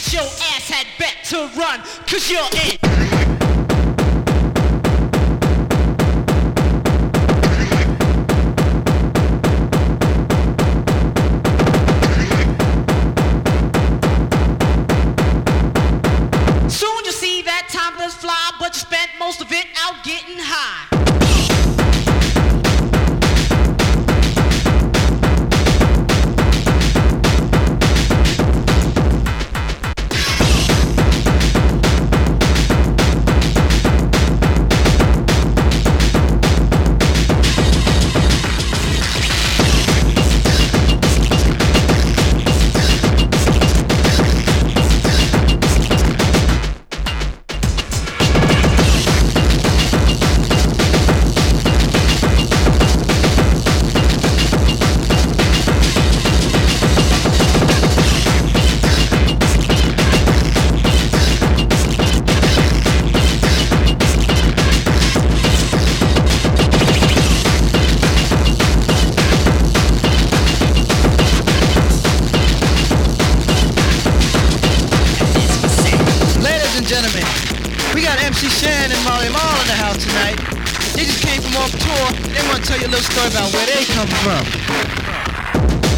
your ass had better run, 'cause you're in. Soon you'll see that time does fly, but you spent most of it out getting high. We got MC Shan and Molly Mall in the house tonight. They just came from off tour. They want to tell you a little story about where they come from.